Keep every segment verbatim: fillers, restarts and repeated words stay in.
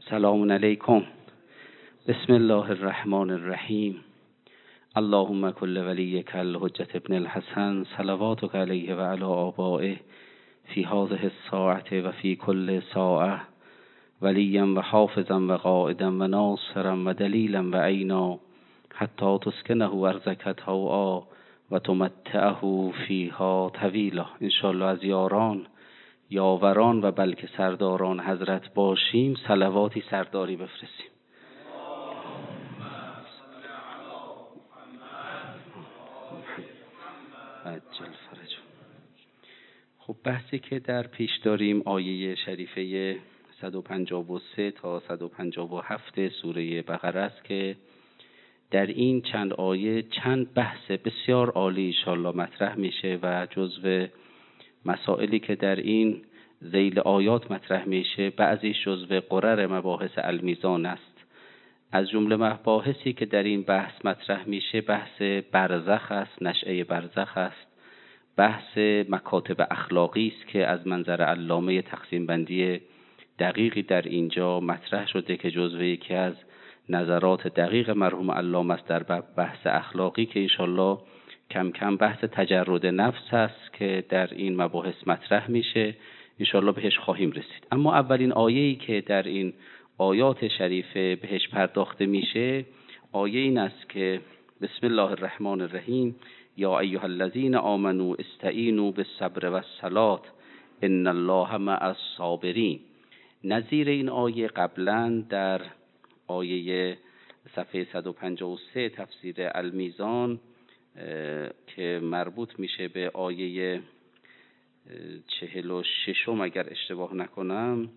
سلام علیکم. بسم الله الرحمن الرحیم. اللهم کل ولیک الحجة ابن الحسن صلواتک علیه و علی آبائه فی هذه الساعة و فی کل ساعة ولیا و حافظا و قائدا و ناصرا و دلیلا و عینا حتی تسکنه ارضک طوعا و تمتعه فیها طویلا. انشاءالله از یاران، یاوران و بلکه سرداران حضرت باشیم. صلواتی سرداری بفرستیم. عجل فرج. خب بحثی که در پیش داریم آیه شریفه صد و پنجاه و سه تا صد و پنجاه و هفت سوره بقره است که در این چند آیه چند بحث بسیار عالی انشاءالله مطرح میشه و جزو مسائلی که در این ذیل آیات مطرح میشه بعضیش جزو قرر مباحث المیزان است. از جمله مباحثی که در این بحث مطرح میشه بحث برزخ است، نشأه برزخ است، بحث مکاتب اخلاقی است که از منظر علامه تقسیم بندی دقیقی در اینجا مطرح شده که جزو یکی از نظرات دقیق مرحوم علامه است در بحث اخلاقی که انشالله کم کم بحث تجرد نفس است که در این مباحث مطرح میشه، انشالله بهش خواهیم رسید. اما اولین آیه‌ای که در این آیات شریفه بهش پرداخته میشه آیه این است که بسم الله الرحمن الرحیم یا ایها الذین آمنوا استعینوا بالصبر والصلاة ان الله مع الصابرین. نظیر این آیه قبلا در آیه صفحه صد و پنجاه و سه تفسیر المیزان که مربوط میشه به آیه چهل و ششم اگر اشتباه نکنم،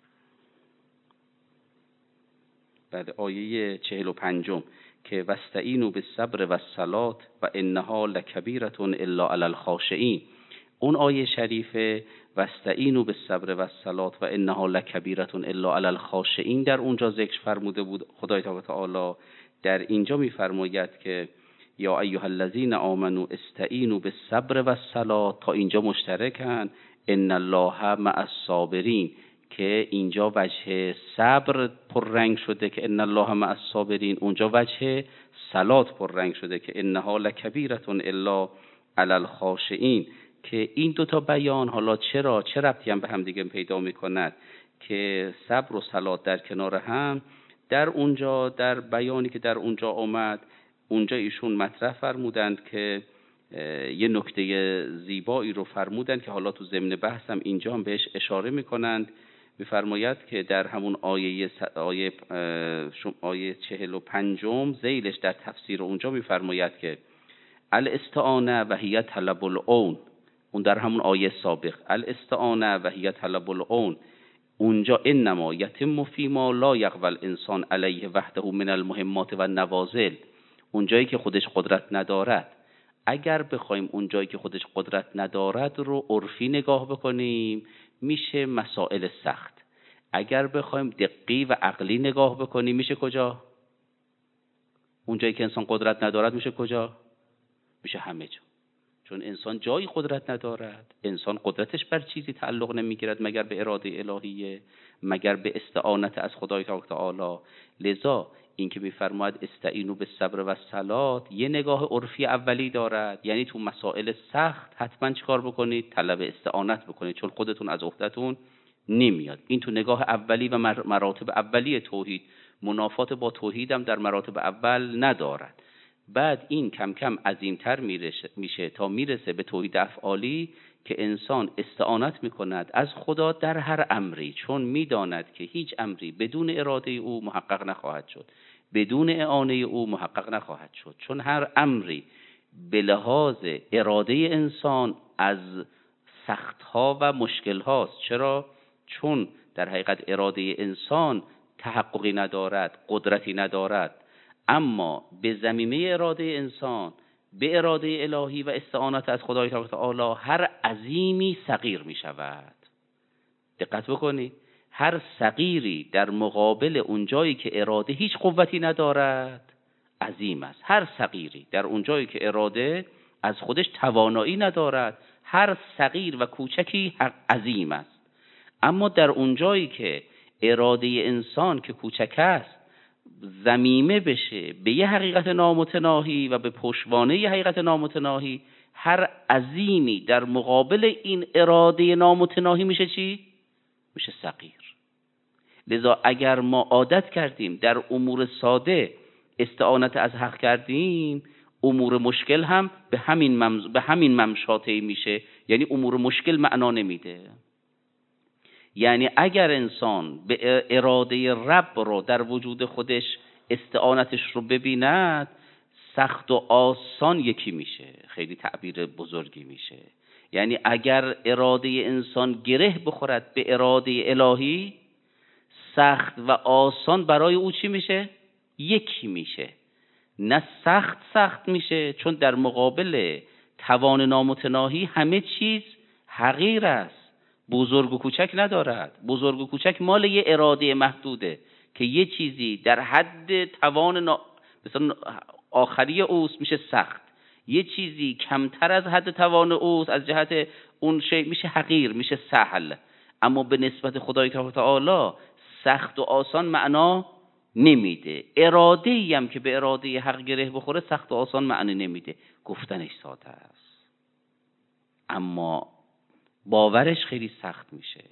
بعد آیه چهل و پنجم که واستعینوا بالصبر والصلاة و انها لکبیرة الا علی الخاشعین. اون آیه شریفه واستعینوا بالصبر والصلاة و انها لکبیرة الا علی الخاشعین در اونجا ذکر فرموده بود. خدای تعالی در اینجا میفرماید که یا ایها الذین آمنوا استعینوا بالصبر والصلاة، تا اینجا مشترکن ان الله مع الصابرین که اینجا وجه صبر پررنگ شده که ان الله مع الصابرین، اونجا وجه صلات پررنگ شده که انها لکبیرة الا علی الخاشعین. که این دوتا بیان حالا چرا چه ربطی هم به هم دیگه پیدا میکند که صبر و صلات در کنار هم در اونجا در بیانی که در اونجا آمد اونجا ایشون مطرح فرمودند که یه نکته زیبایی رو فرمودند که حالا تو ضمن بحثم اینجا هم بهش اشاره میکنند. میفرماید که در همون آیه آیه آیه چهل و پنجم ذیلش در تفسیر اونجا میفرماید که الاستعانه و هی طلب العون، اون در همون آیه سابق الاستعانه و هی طلب العون، اونجا انما یتم فیما لا یقبل الانسان علیه وحده من المهمات و النوازل، اونجایی که خودش قدرت ندارد. اگر بخوایم اونجایی که خودش قدرت ندارد رو عرفی نگاه بکنیم میشه مسائل سخت، اگر بخوایم دقیق و عقلی نگاه بکنیم میشه کجا؟ اونجایی که انسان قدرت ندارد میشه کجا؟ میشه همه جا. چون انسان جایی قدرت ندارد، انسان قدرتش بر چیزی تعلق نمیگیرد مگر به اراده الهیه، مگر به استعانت از خدای تعالی. لذا این که میفرماید استعینوا بالصبر والصلاة یه نگاه عرفی اولی دارد، یعنی تو مسائل سخت حتما چیکار بکنید؟ طلب استعانت بکنید، چون خودتون از عهدتون نمیاد. این تو نگاه اولی و مراتب اولی توحید، منافات با توحید هم در مراتب اول ندارد. بعد این کم کم عظیمتر میشه تا میرسه به توحید افعالی که انسان استعانت میکند از خدا در هر امری، چون میداند که هیچ امری بدون اراده او محقق نخواهد شد، بدون اعانه او محقق نخواهد شد، چون هر امری به لحاظ اراده انسان از سختها و مشکلهاست. چرا؟ چون در حقیقت اراده انسان تحققی ندارد، قدرتی ندارد، اما به زمینه اراده انسان به اراده الهی و استعانت از خدای تعالی هر عظیمی صغیر می شود. دقت بکنید، هر صغیری در مقابل اونجایی که اراده هیچ قوتی ندارد عظیم است. هر صغیری در اونجایی که اراده از خودش توانایی ندارد هر صغیر و کوچکی عظیم است. اما در اونجایی که اراده انسان که کوچک است ضمیمه بشه به یه حقیقت نامتناهی و به پشتوانه یه حقیقت نامتناهی، هر عظیمی در مقابل این اراده نامتناهی میشه چی؟ میشه صغیر. لذا اگر ما عادت کردیم در امور ساده استعانت از حق کردیم، امور مشکل هم به همین ممز... به همین ممشاته میشه. یعنی امور مشکل معنا نمیده. یعنی اگر انسان به اراده رب رو در وجود خودش استعانتش رو ببیند، سخت و آسان یکی میشه. خیلی تعبیر بزرگی میشه. یعنی اگر اراده انسان گره بخورد به اراده الهی، سخت و آسان برای او چی میشه؟ یکی میشه. نه سخت سخت میشه، چون در مقابل توان نامتناهی همه چیز حقیر است، بزرگ و کوچک ندارد. بزرگ و کوچک مال یه اراده محدوده که یه چیزی در حد توان نا... مثلا آخری اوست میشه سخت، یه چیزی کمتر از حد توان اوست از جهت اون شی میشه حقیر، میشه سهل. اما به نسبت خدای تعالی سخت و آسان معنا نمیده. اراده ای هم که به اراده حق گره بخوره سخت و آسان معنی نمیده. گفتنش ساده است اما باورش خیلی سخت میشه.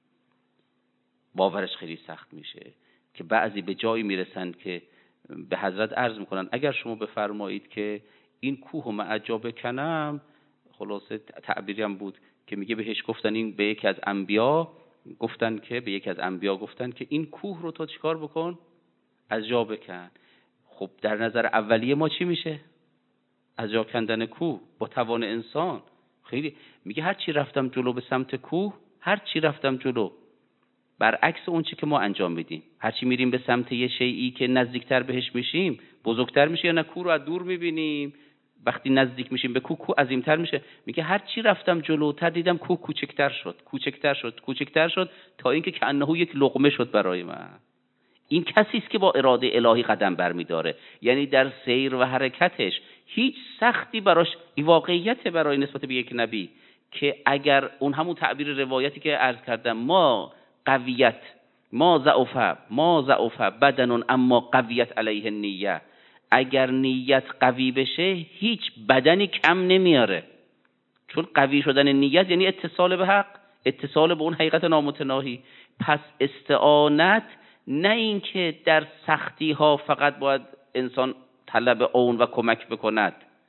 باورش خیلی سخت میشه که بعضی به جایی میرسن که به حضرت عرض میکنن اگر شما بفرمایید که این کوه من اجا بکنم، خلاصه تعبیری هم بود که میگه بهش گفتن این به یکی از انبیا گفتن که به یکی از انبیا گفتن که این کوه رو تو چیکار بکن؟ از جا بکن. خب در نظر اولیه ما چی میشه؟ از جا کندن کوه با توان انسان خیلی میگه هر چی رفتم جلو به سمت کوه، هر چی رفتم جلو برعکس اون چی که ما انجام میدیم. هر چی میریم به سمت یه شیئی که نزدیکتر بهش میشیم بزرگتر میشه، یا نه کوه رو از دور میبینیم وقتی نزدیک میشیم به کوه کوه عظیمتر میشه. میگه هر چی رفتم جلوتر دیدم کوه کوچکتر شد کوچکتر شد کوچکتر شد تا اینکه کأنه یک لقمه شد برای من. این کسی است که با اراده الهی قدم برمیداره. یعنی در سیر و حرکتش هیچ سختی براش واقعیت برای نسبت به یک نبی که اگر اون همون تعبیر روایتی که عرض کردم ما قویت ما ضعف ما ضعف بدن اما قویت علیه النیه، اگر نیت قوی بشه هیچ بدنی کم نمیاره. چون قوی شدن نیت یعنی اتصال به حق، اتصال به اون حقیقت نامتناهی. پس استعانت نه این که در سختی ها فقط باید انسان طلب اون و کمک بکند.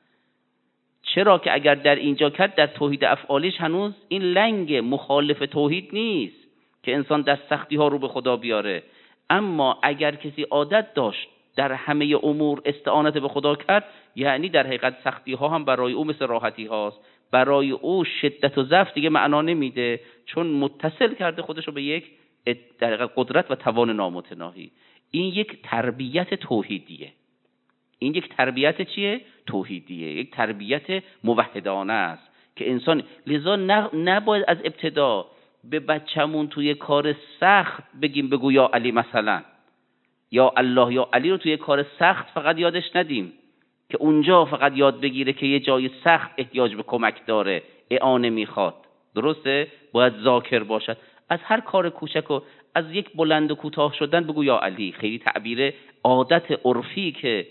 چرا که اگر در اینجا کرد در توحید افعالیش هنوز این لنگ مخالف توحید نیست که انسان در سختی ها رو به خدا بیاره. اما اگر کسی عادت داشت در همه امور استعانت به خدا کرد، یعنی در حقیقت سختی ها هم برای او مثل راحتی هاست. برای او شدت و ضعف دیگه معنا نمیده، چون متصل کرده خودش رو به یک در حقیقت قدرت و توان نامتناهی. این یک تربیت توحیدیه. این یک تربیت چیه؟ توحیدیه. یک تربیت موحدانه است که انسان لذا نباید از ابتدا به بچمون توی کار سخت بگیم بگو یا علی مثلا، یا الله یا علی رو توی کار سخت فقط یادش ندیم که اونجا فقط یاد بگیره که یه جای سخت احتیاج به کمک داره، اعانه میخواد. درسته؟ باید ذاکر باشد. از هر کار کوچک و از یک بلند و کوتاه شدن بگو یا علی. خیلی تعبیر عادت عرفی که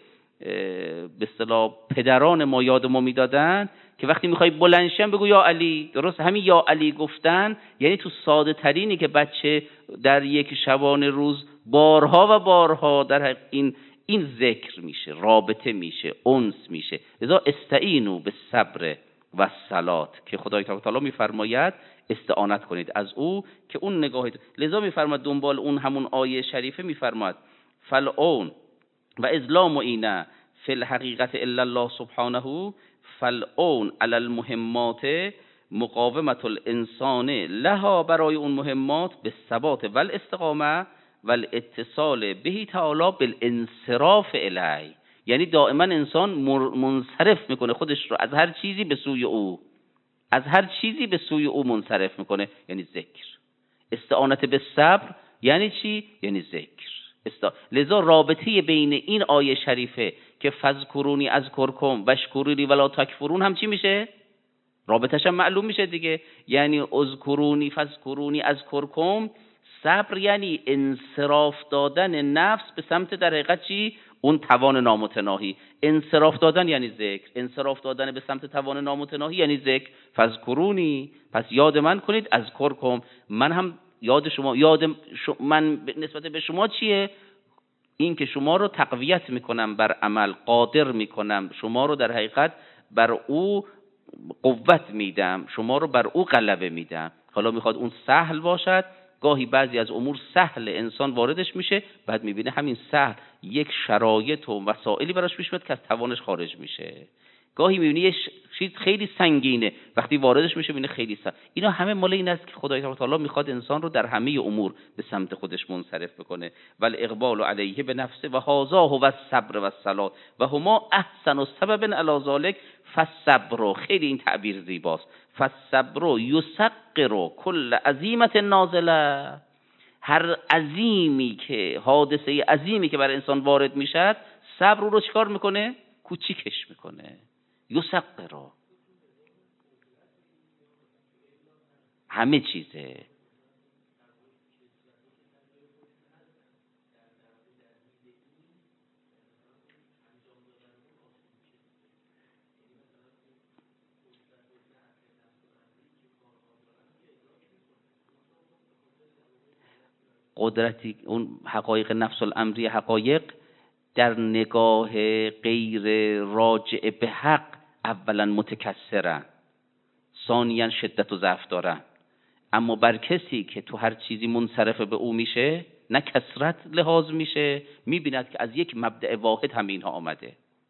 به اصطلاح پدران ما یاد ما میدادن که وقتی میخوای بلند شم بگو یا علی. درست؟ همین یا علی گفتن یعنی تو ساده ترینی که بچه در یک شبانه روز بارها و بارها در این این ذکر میشه، رابطه میشه، انس میشه. لذا استعینوا بالصبر و الصلاه که خدای تعالی میفرماید استعانت کنید از او که اون نگاهی. لذا میفرماید دنبال اون همون آیه شریفه میفرماید فالعون و ازلام و اینه فی الحقیقت الا الله سبحانه فالعون علی المهمات مقاومت الانسان لها، برای اون مهمات به ثبات و الاستقامه و الاتصال بهی تعالی بالانصراف الی. یعنی دائما انسان منصرف میکنه خودش رو از هر چیزی به سوی او، از هر چیزی به سوی او منصرف میکنه. یعنی ذکر. استعانت به صبر یعنی چی؟ یعنی ذکر. است... لذا رابطه بین این آیه شریفه که فذکرونی اذکرکم واشکرونی ولا تکفرون هم چی میشه؟ رابطش هم معلوم میشه دیگه. یعنی اذکرونی فذکرونی اذکرکم، صبر یعنی انصراف دادن نفس به سمت در حقیقت چی؟ اون توان نامتناهی. انصراف دادن یعنی ذکر، انصراف دادن به سمت توان نامتناهی یعنی ذکر. فذکرونی، پس یاد من کنید، اذکرکم، من هم یاد شما. یاد شما من نسبت به شما چیه؟ این که شما رو تقویت میکنم بر عمل، قادر میکنم، شما رو در حقیقت بر او قوت میدم، شما رو بر او غلبه میدم. حالا میخواد اون سهل باشد، گاهی بعضی از امور سهل انسان واردش میشه، بعد میبینه همین سهل یک شرایط و وسائلی براش پیش میاد که از توانش خارج میشه. گاهی میبینی یه چیز خیلی سنگینه، وقتی واردش میشه میبینه خیلی سهل. اینا همه مال این است که خدای تعالی میخواد انسان رو در همه امور به سمت خودش منصرف بکنه. ول اقبال علیه به نفسه و هذا هو الصبر و الصلاه و هما احسن السبب علی ذلک فالصبر. خیلی این تعبیر زیباست. فالصبر یسقر کل عزیمت نازله. هر عظیمی که حادثه عظیمی که بر انسان وارد میشد، صبر رو چیکار میکنه؟ کوچیکش میکنه. یسقر همه چیزه. قدرتی اون حقایق نفس الامری، حقایق در نگاه غیر راجع به حق اولا متکثرن، ثانیاً شدت و ضعف دارن. اما بر کسی که تو هر چیزی منصرف به او میشه، نه کثرت لحاظ میشه، میبیند که از یک مبدأ واحد همین ها آمده.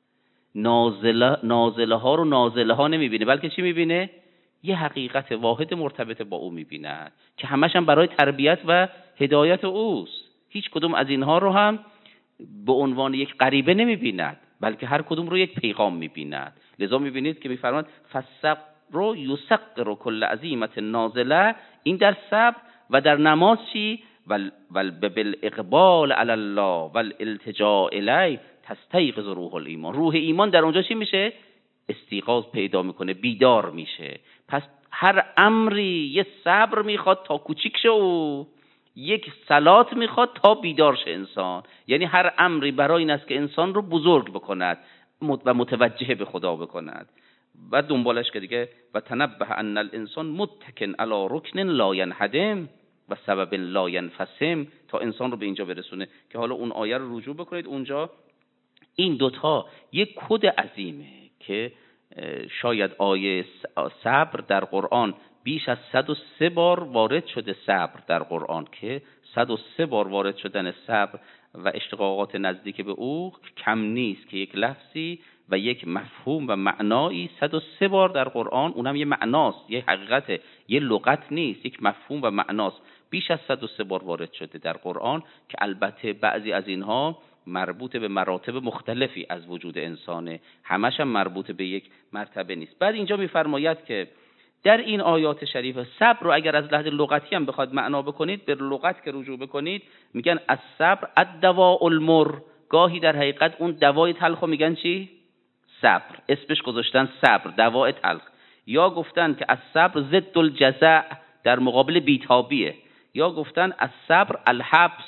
نازله, نازله ها رو نازله ها نمیبینه، بلکه چی میبینه؟ یه حقیقت واحد مرتبط با او میبیند که همش هم برای تربیت و هدایت اوست. هیچ کدوم از اینها رو هم به عنوان یک غریبه نمیبیند، بلکه هر کدوم رو یک پیغام میبیند. لذا میبینید که میفرماید فالصبر یسقر کل عزیمت نازله. این در صبر و در نماز چی؟ ول ول بالاقبال علی الله والالتجاء الیه تستیقظ روح الایمان. روح ایمان در اونجا چی میشه؟ استیقاظ پیدا میکنه، بیدار میشه. پس هر امری یه صبر میخواد تا کوچیک شه و یک صلات میخواد تا بیدار شه انسان. یعنی هر امری برای این است که انسان رو بزرگ بکند و متوجه به خدا بکند. و دنبالش که دیگه و تنبه ان الانسان متکن علی رکن لا ینهدم و سبب لا ینفسم، تا انسان رو به اینجا برسونه که حالا اون آیه رو رجوع بکنید. اونجا این دوتا یک کد عظیمه که شاید آیه صبر در قرآن بیش از صد و سه بار وارد شده. صبر در قرآن که صد و سه بار وارد شدن صبر و اشتقاقات نزدیک به او کم نیست که یک لفظی و یک مفهوم و معنایی صد و سه بار در قرآن، اونم یه معناست، یه حقیقته، یه لغت نیست، یک مفهوم و معناست. بیش از صد و سه بار وارد شده در قرآن که البته بعضی از اینها مربوط به مراتب مختلفی از وجود انسانه، همش هم مربوط به یک مرتبه نیست. بعد اینجا میفرماید که در این آیات شریفه صبر رو اگر از لحاظ لغتی هم بخواد معنا بکنید، به لغت که رجوع بکنید، میگن الصبر الدواء المر. گاهی در حقیقت اون دوای تلخ رو میگن چی؟ صبر. اسمش گذاشتن صبر، دوای تلخ. یا گفتن که الصبر ضد الجزع، در مقابل بیتابیه. یا گفتن الصبر الحبس،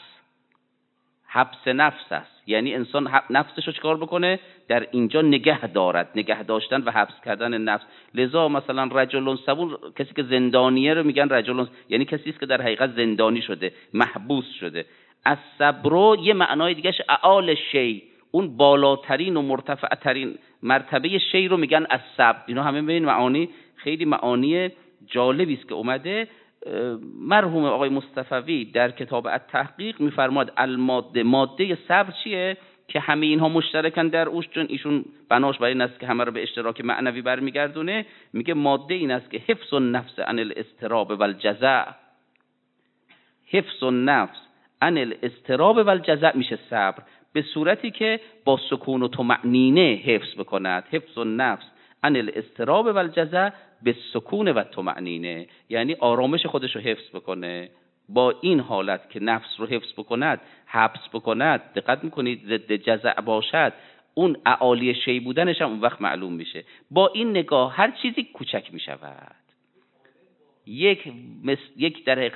حبس نفس است، یعنی انسان نفسش رو چکار بکنه؟ در اینجا نگه دارد، نگه داشتن و حبس کردن نفس. لذا مثلا رجل صبور، کسی که زندانیه رو میگن رجل، یعنی کسی است که در حقیقت زندانی شده، محبوس شده. از صبر یه معنای دیگهش اعال شی، اون بالاترین و مرتفعترین مرتبه شی رو میگن از صبر. اینا همه به این معانی خیلی معانی جالبی است که اومده. مرحوم آقای مصطفوی در کتاب التحقیق میفرماد الماده، ماده صبر چیه که همه اینها مشترکن در اوش، چون ایشون بناش برای این است که همه رو به اشتراک معنوی برمیگردونه. میگه ماده این است که حفظ النفس عن الاضطراب والجزع، حفظ النفس عن الاضطراب والجزع میشه صبر، به صورتی که با سکون و طمأنینه حفظ بکند. حفظ النفس عن الاضطراب والجزع به سکون و طمأنینه، یعنی آرامش خودش رو حفظ بکنه. با این حالت که نفس رو حفظ بکند، حبس بکند، دقت میکنید ضد جزع باشد، اون اعالی شی بودنش هم اون وقت معلوم میشه. با این نگاه هر چیزی کوچک میشود. یک مثل یک در حقیقت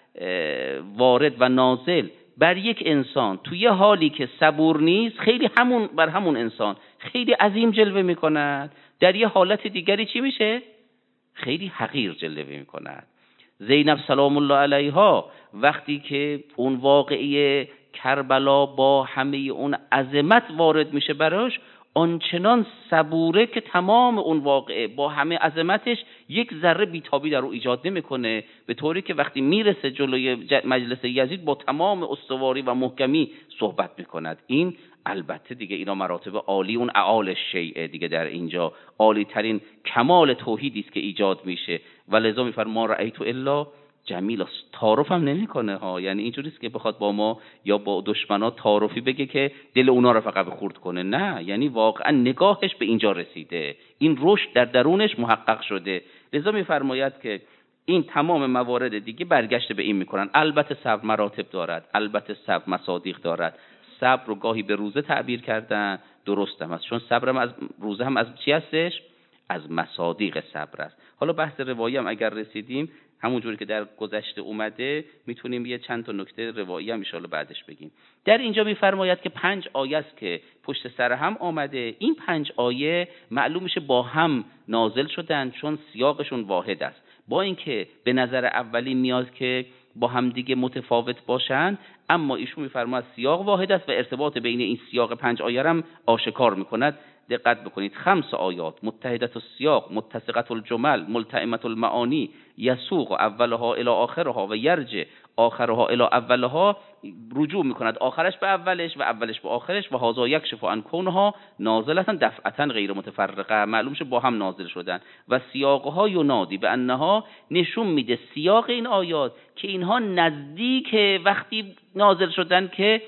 وارد و نازل بر یک انسان توی حالی که صبور نیست، خیلی همون بر همون انسان خیلی عظیم جلوه میکند، در یه حالت دیگری چی میشه؟ خیلی حقیر جلوه میکند. زینب سلام الله علیها وقتی که اون واقعه کربلا با همه اون عظمت وارد میشه براش، آنچنان صبوره که تمام اون واقعه با همه عظمتش یک ذره بیتابی در او ایجاد نمیکنه، به طوری که وقتی میرسه جلوی مجلس یزید با تمام استواری و محکمی صحبت میکند. این البته دیگه اینا مراتب عالی، اون اعال شیعه دیگه در اینجا عالی ترین کمال توحیدی است که ایجاد میشه. و لذا میفرما ما رأیت الا جمیل است. تعارف هم نمیکنه ها، یعنی اینجوری است که بخواد با ما یا با دشمنا تعارفی بگه که دل اونا رو فقط خورد کنه، نه، یعنی واقعا نگاهش به اینجا رسیده، این رشد در درونش محقق شده. لذا میفرماید که این تمام موارد دیگه برگشت به این میکنن. البته صبر مراتب دارد، البته صبر مصادیق دارد. صبر رو گاهی به روزه تعبیر کردن، درست هم است، چون صبر هم از روزه هم از چی هستش؟ از مصادیق صبر است. حالا بحث روایی هم اگر رسیدیم، همون جوری که در گذشته اومده، میتونیم یه چند تا نکته روایی هم ان شاءالله بعدش بگیم. در اینجا میفرماید که پنج آیه است که پشت سر هم آمده. این پنج آیه معلوم میشه با هم نازل شدن، چون سیاقشون واحد است. با اینکه به نظر اولی میاد که با هم دیگه متفاوت باشند، اما ایشون میفرماید سیاق واحد است و ارتباط بین این سیاق پنج آیه هم آشکار میکند. دقت بکنید، خمس آیات متحدت السیاق متسقت الجمل ملتئمت المعانی یسوق اولها الی آخرها و یرجع آخرها الی اولها، رجوع میکند آخرش به اولش و اولش به آخرش. و هذا یکشف عن کونها نازلة دفعتا غیر متفرقه، معلوم شه با هم نازل شدن. و سیاقها ینادی به انها، نشون میده سیاق این آیات که اینها نزدیک وقتی نازل شدن که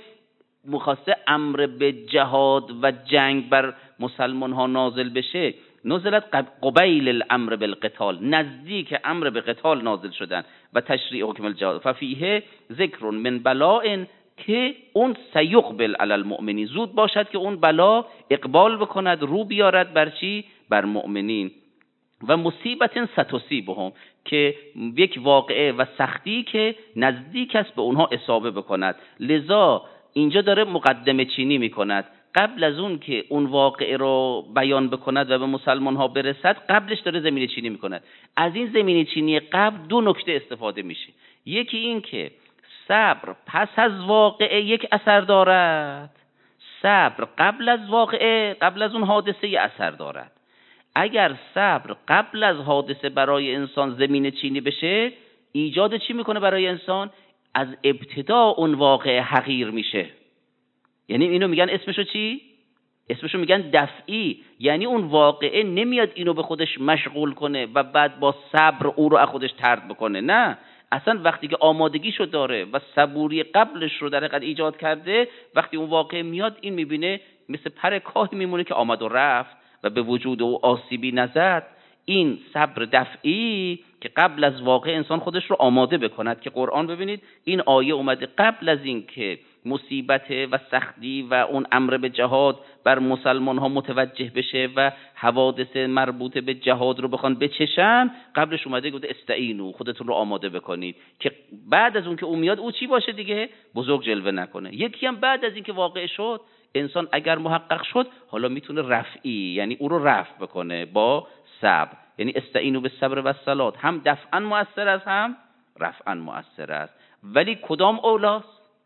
مخصص امر به جهاد و جنگ بر مسلمان ها نازل بشه. نزلت قبیل الامر بالقتال، نزدیک امر به قتال نازل شدن. و تشریع حکم الجهاد ففیه ذکر من بلاء، که اون سیقبل علی المؤمنین، زود باشد که اون بلا اقبال بکند، رو بیارد بر چی؟ بر مؤمنین. و مصیبت ستصیبهم، که یک واقعه و سختی که نزدیک است به اونها اصابه بکند. لذا اینجا داره مقدمه چینی میکند، قبل از اون که اون واقعه رو بیان بکند و به مسلمان ها برسد، قبلش داره زمینه چینی میکند. از این زمینه چینی قبل دو نکته استفاده میشه. یکی این که صبر پس از واقعه یک اثر دارد، صبر قبل از واقعه، قبل از اون حادثه یک اثر دارد. اگر صبر قبل از حادثه برای انسان زمینه چینی بشه، ایجاد چی میکنه برای انسان؟ از ابتدا اون واقعه حقیر میشه. یعنی اینو میگن اسمشو چی؟ اسمشو میگن دفعی. یعنی اون واقعه نمیاد اینو به خودش مشغول کنه و بعد با صبر او رو از خودش طرد بکنه، نه، اصلا وقتی که آمادگیشو داره و صبوری قبلش رو در حقیقت ایجاد کرده، وقتی اون واقعه میاد این میبینه مثل پر کاهی میمونه که آمد و رفت و به وجود او آسیبی نزد. این صبر دفعی که قبل از واقع انسان خودش رو آماده بکند، که قرآن ببینید این آیه اومده قبل از این که مصیبت و سختی و اون امر به جهاد بر مسلمان ها متوجه بشه و حوادث مربوط به جهاد رو بخوان بچشن، قبلش اومده گفته استعینوا، خودتون رو آماده بکنید، که بعد از اون که اون میاد او چی باشه دیگه؟ بزرگ جلوه نکنه. یکی هم بعد از این که واقع شد، انسان اگر محقق شد، حالا میتونه رفعی، یعنی او رو رفع بکنه با صبر. یعنی استعینوا بالصبر والصلاة، هم دفعا مؤثر است هم رفعا مؤثر است. ولی کدام اولاست؟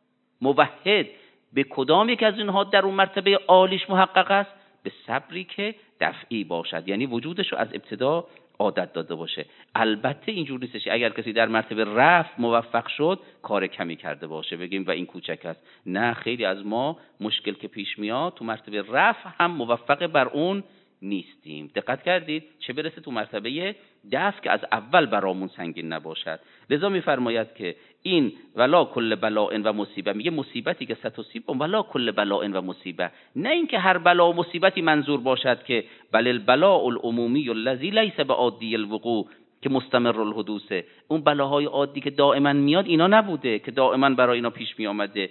موحد به کدام یک از اینها در اون مرتبه عالیش محقق است؟ به صبری که دفعی باشد، یعنی وجودش رو از ابتدا عادت داده باشه. البته اینجور نیستش اگر کسی در مرتبه رفع موفق شد کار کمی کرده باشه بگیم و این کوچک است. نه، خیلی از ما مشکل که پیش میاد تو مرتبه رفع هم موفق بر اون نیستیم. دقت کردید؟ چه برسه تو مرتبه دفع که از اول برامون سنگین نباشد. لذا میفرماید که این ولا کل بلاء و مصیبه، میگه مصیبتی که ستصیب ولا کل بلاء و مصیبه، نه اینکه هر بلا و مصیبتی منظور باشد که بل البلاء العمومی الذی لیس بعادی الوقوع، که مستمر الحدوث، اون بلاهای عادی که دائما میاد اینا نبوده که دائما برای اینا پیش می آمده.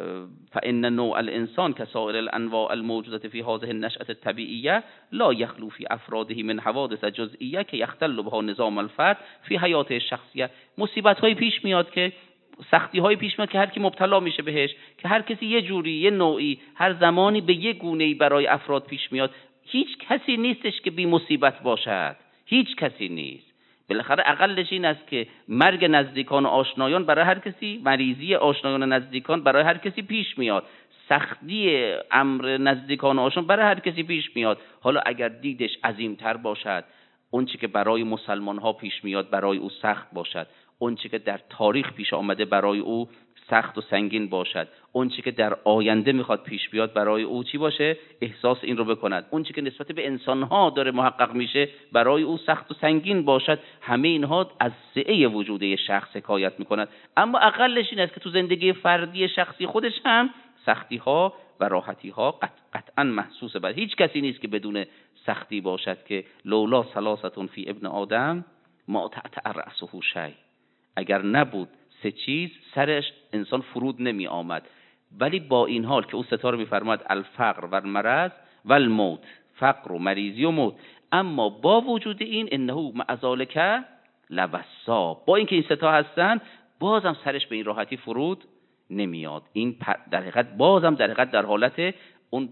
فإن نوع الانسان كسائر الانواع الموجودة في هذه النشأة الطبيعية لا يخلو في افراده من حوادث جزئیه که یختل بها نظام الفرد في حیاته الشخصیه. مصیبت های پیش میاد که سختی های پیش میاد که هر کی مبتلا میشه بهش، که هر کسی یه جوری، یه نوعی، هر زمانی به یه گونه‌ای برای افراد پیش میاد. هیچ کسی نیستش که بی مصیبت باشد، هیچ کسی نیست. بالاخره اقلش این است که مرگ نزدیکان و آشنایان برای هر کسی، مریضی آشنایان و نزدیکان برای هر کسی پیش میاد، سختی امر نزدیکان و آشنایان برای هر کسی پیش میاد. حالا اگر دیدش عظیمتر باشد، اون چی که برای مسلمان ها پیش میاد برای او سخت باشد، اون چی که در تاریخ پیش آمده برای او سخت و سنگین باشد، اون چی که در آینده میخواد پیش بیاد برای او چی باشه، احساس این رو بکند، اون چی که نسبت به انسانها داره محقق میشه برای او سخت و سنگین باشد، همه اینها از سعه وجوده شخص حکایت میکند. اما اقلش این است که تو زندگی فردی شخصی خودش هم سختی ها و راحتی ها قط... قطعا محسوسه. بر هیچ کسی نیست که بدون سختی باشد، که لولا ثلاثه فی ابن آدم ما تأتأ رأسه شیء، اگر نبود سه چیز سرش انسان فرود نمی آمد. ولی با این حال که او ستاره می‌فرماد الفقر و المرض و الموت، فقر و مریضی و موت، اما با وجود این انه مع ذلک لوسا، با اینکه این ستا هستن بازم سرش به این راحتی فرود نمیاد. این در حقیقت بازم در حقیقت در حالت اون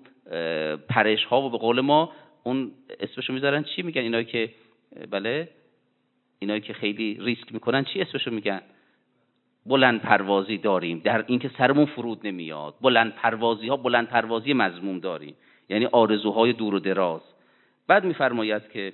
پرش ها و به قول ما اون اسمشو میذارن چی میگن اینایی که بله اینایی که خیلی ریسک میکنن چی اسمشو میگن؟ بلند پروازی داریم، در اینکه سرمون فرود نمیاد. بلند پروازی ها، بلند پروازی مذموم داریم، یعنی آرزوهای دور و دراز. بعد میفرماید که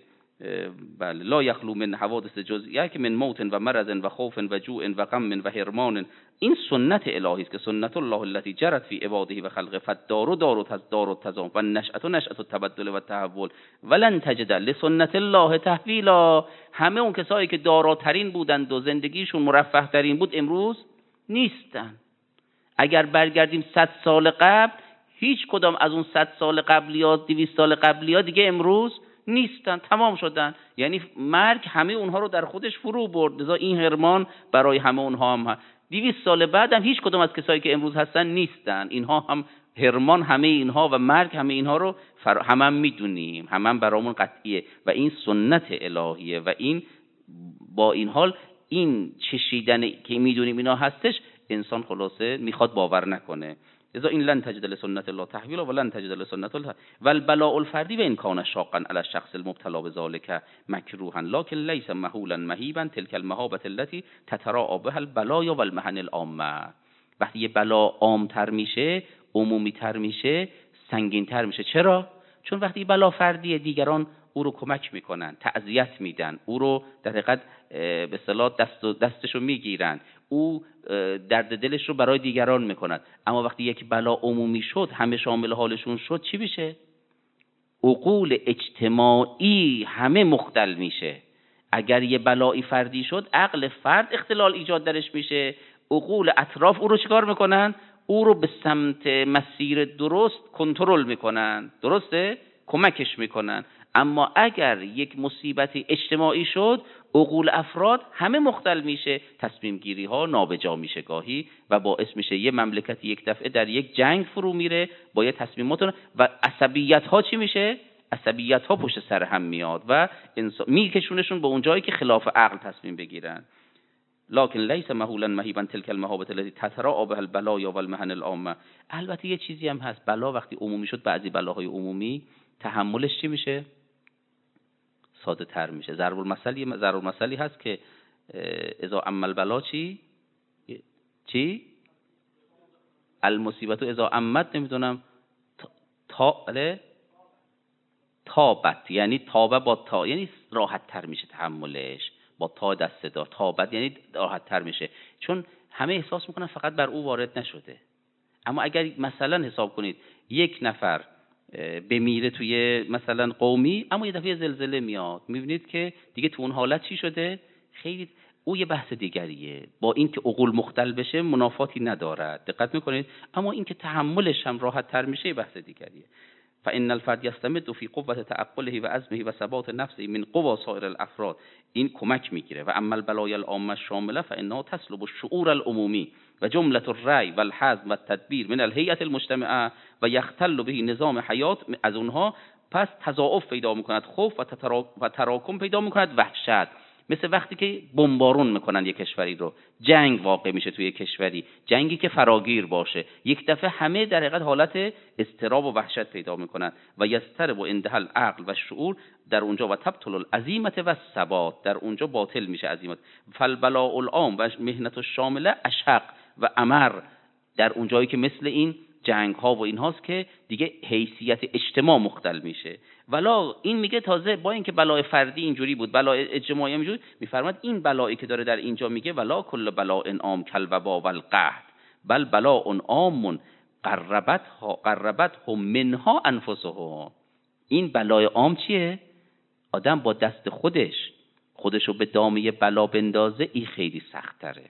بله لا یخلو من حوادث جزئیه که من موت و مرض و خوف و جوع و غم و حرمان. این سنت الهی است که سنت الله التي جرت فی عباده و خلقه، فدار دار و دار و تزام و نشأت و نشأت التبدل و تحول ولن تجد لسنت الله تحویلا. همه اون کسایی که داراترین بودند و زندگیشون مرفه ترین بود امروز نیستن. اگر برگردیم صد سال قبل، هیچ کدام از اون صد سال قبلی ها، دویست سال قبلی ها دیگه امروز نیستن، تمام شدن. یعنی مرگ همه اونها رو در خودش فرو برد. لذا این هرمان برای همه اونها هم هست. دویست سال بعد هم هیچ کدام از کسایی که امروز هستن نیستن. اینها هم هرمان همه اینها و مرگ همه اینها رو فر... همه هم میدونیم، همه هم برامون قطعیه و این سنت الهیه. و این با این حال این چشیدن که میدونیم اینا هستش، انسان خلاصه میخواد باور نکنه. لذا این لن تجد لسنت الله تحویلا و لن تجد لسنت الله و البلاء الفردی و ان کان شاقا علی الشخص المبتلا بذلك مکروها لكن ليس مهولا مهیبا تلك المهابه التي تتراءى بها البلايا والمحن العامه. وقتی یه بلا عامتر میشه، عمومی تر میشه، سنگین تر میشه. چرا؟ چون وقتی بلا فردی دیگران او رو کمک میکنن، تعزیت میدن، او رو در حقیقت به اصطلاح دست دستشو میگیرن، او درد دلش رو برای دیگران میکند. اما وقتی یک بلا عمومی شد، همه شامل حالشون شد، چی میشه؟ عقول اجتماعی همه مختل میشه. اگر یه بلایی فردی شد، عقل فرد اختلال ایجاد درش میشه، عقول اطراف او رو چیکار میکنن؟ او رو به سمت مسیر درست کنترل میکنن، درسته؟ کمکش میکنن. اما اگر یک مصیبت اجتماعی شد، عقول افراد همه مختل میشه، تصمیم گیری ها نابجا میشه گاهی و باعث میشه یه مملکت یک دفعه در یک جنگ فرو میره با یه تصمیمات و عصبیت ها چی میشه؟ عصبیت ها پشت سر هم میاد و میکشونشون به اون جایی که خلاف عقل تصمیم بگیرن. لكن ليس مهولا مهیبا تلك المهابه التي تتراءى بها البلايا والمحن العامه. البته یه چیزی هم هست، بلا وقتی عمومی شد، بعضی بلاهای عمومی تحملش چی میشه؟ ساده تر میشه. ضرب المثلی ضرب المثلی هست که اذا عم البلا چی چی المصیبت اذا عمت، نمیدونم تا بله تابت، یعنی تابه با تا، یعنی راحت تر میشه تحملش، با تا دست دار. تابت یعنی راحت تر میشه، چون همه احساس میکنن فقط بر او وارد نشده. اما اگر مثلا حساب کنید یک نفر بمیره توی مثلا قومی، اما یه دفعه زلزله میاد، میبینید که دیگه تو اون حالت چی شده؟ خیلی او یه بحث دیگریه. با اینکه عقول مختل بشه منافاتی ندارد، دقت میکنید، اما اینکه تحملش هم راحت تر میشه یه بحث دیگریه. فإن الفرد يستمد في قوة تعقله و عزمه و ثبات نفسه من قوى سائر الافراد. این کمک میگیره. و اما البلايا العامه الشامله فإنها تسلب الشعور العمومی و جمله الرأی و الحزم و التدبیر من الهیئه المجتمعه و یختل به نظام حیات. از اونها پس تضاعف پیدا میکند خوف و, و تراکم پیدا میکند وحشت. مثل وقتی که بمبارون میکنن یک کشوری رو، جنگ واقع میشه توی کشوری، جنگی که فراگیر باشه، یک دفعه همه در حقیقت حالت اضطراب و وحشت پیدا میکنن و یسترب و اندهل عقل و شعور در اونجا و تبطل العزیمت و ثبات، در اونجا باطل میشه عزیمت. فالبلاء العام و مهنت الشامله اشق و امر، در اونجایی که مثل این جنگ ها و این هاست که دیگه حیثیت اجتماع مختل میشه. ولا این میگه تازه با اینکه بلای فردی اینجوری بود، بلای اجتماعی اینجوری، میفرماد این بلایی که داره در اینجا میگه ولا کل بلاء عام کالوبا والقحط بل بلاء عام قربت ها قربت هم منها انفسهم. این بلای عام چیه؟ آدم با دست خودش خودشو به دامه بلا بندازه، این خیلی سخت تره،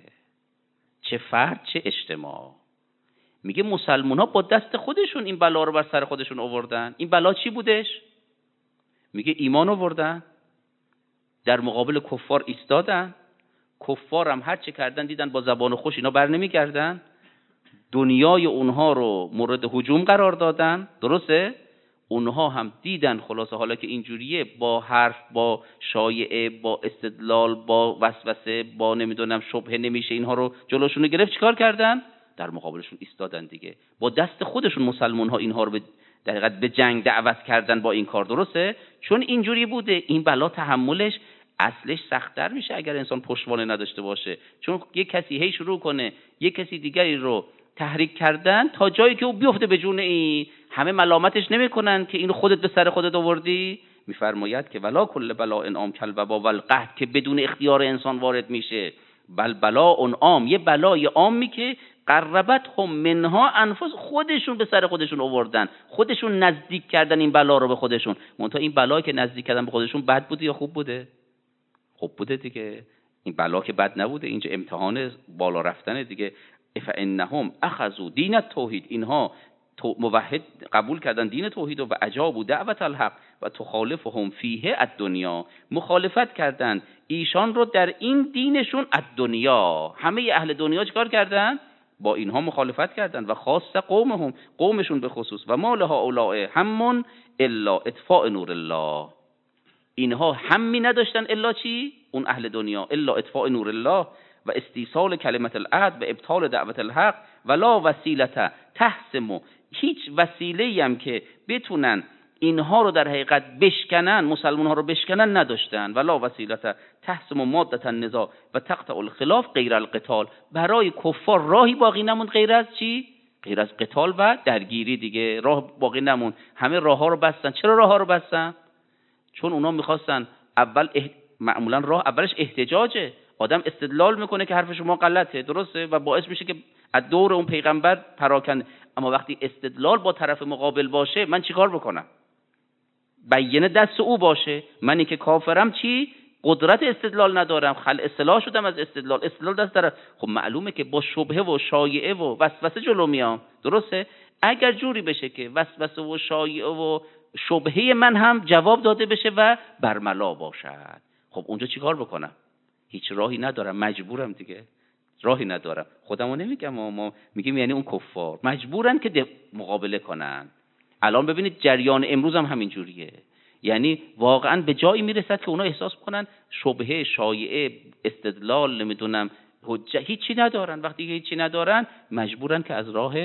چه فرد چه اجتماع. میگه مسلمان ها با دست خودشون این بلا رو بر سر خودشون آوردن. این بلا چی بودش؟ میگه ایمان آوردن، در مقابل کفار ایستادن، کفار هم هر چه کردن دیدن با زبان خوش اینا بر نمیگردن، دنیای اونها رو مورد هجوم قرار دادن، درسته؟ اونها هم دیدن خلاصه حالا که اینجوریه، با حرف، با شایعه، با استدلال، با وسوسه، با نمیدونم شبهه نمیشه اینها رو جلوشون رو گرفت، چیکار کردن؟ در مقابلشون ایستادن دیگه. با دست خودشون مسلمان ها اینها رو به در حقیقت به جنگ دعوت کردن با این کار، درسته؟ چون اینجوری بوده. این بلا تحملش اصلش سخت‌تر میشه اگر انسان پشتوانه نداشته باشه، چون یک کسی هی شروع کنه یک کسی دیگری رو تحریک کردن تا جایی که او بیفته به جون این، همه ملامتش نمیکنن که اینو خودت به سر خودت آوردی. میفرماید که ولا کل بلاء عام کالوبا والقحط، که بدون اختیار انسان وارد میشه، بل بلاء عام، یه بلای عامی که قربت هم منها انفس، خودشون به سر خودشون آوردن، خودشون نزدیک کردن این بلا رو به خودشون. منتها این بلایی که نزدیک کردن به خودشون بد بوده یا خوب بوده؟ خوب بوده دیگه. این بلا که بد نبوده، اینجا امتحان بالا رفتن دیگه. فانهم اخذوا دین التوحید، اینها موحد قبول کردن دین توحید و اجابوا دعوت الحق و تخالفهم فیه الدنیا، مخالفت کردن ایشان رو در این دینشون الدنیا. همه اهل دنیا چیکار کردن؟ با اینها مخالفت کردن. و خاص قومهم، قومشون به خصوص. و ما لها اولئک هم الا اطفاء نور الله، اینها همی نداشتن الا چی؟ اون اهل دنیا، الا اطفاء نور الله و استیصال کلمت العهد و ابطال دعوت الحق. ولا وسیلته تحسم، هیچ وسیله‌ای هم که بتونن اینها رو در حقیقت بشکنن، مسلمان ها رو بشکنن نداشتن. ولا وسیلته تحسم مادة النزاع و تقطع الخلاف غیر القتال، برای کفار راهی باقی نموند غیر از چی؟ غیر از قتال و درگیری دیگه. راه باقی نموند، همه راه ها رو بستن. چرا راه ها رو بستن؟ چون اونا میخواستن اول اح... معمولا راه اولش احتجاجه، آدم استدلال میکنه که حرف شما غلطه، درسته، و باعث میشه که از دور اون پیغمبر پراکنده. اما وقتی استدلال با طرف مقابل باشه، من چیکار بکنم؟ بیینه دست او باشه. منی که کافرم چی؟ قدرت استدلال ندارم، خل اصلاح شدم از استدلال، استدلال دست طرف. خب معلومه که با شبهه و شایعه و وسوسه جلو میام، درسته؟ اگر جوری بشه که وسوسه و شایعه و شبهه من هم جواب داده بشه و برملا باشد، خب اونجا چیکار بکنم؟ هیچ راهی ندارم، مجبورم دیگه، راهی ندارم. خودمو نمیگم، ما میگیم یعنی اون کفار مجبورن که مقابله کنن. الان ببینید جریان امروز هم همین جوریه، یعنی واقعا به جایی میرسد که اونا احساس کنن شبهه، شایعه، استدلال، نمیدونم حجت، هیچی ندارن. وقتی هیچی ندارن مجبورن که از راه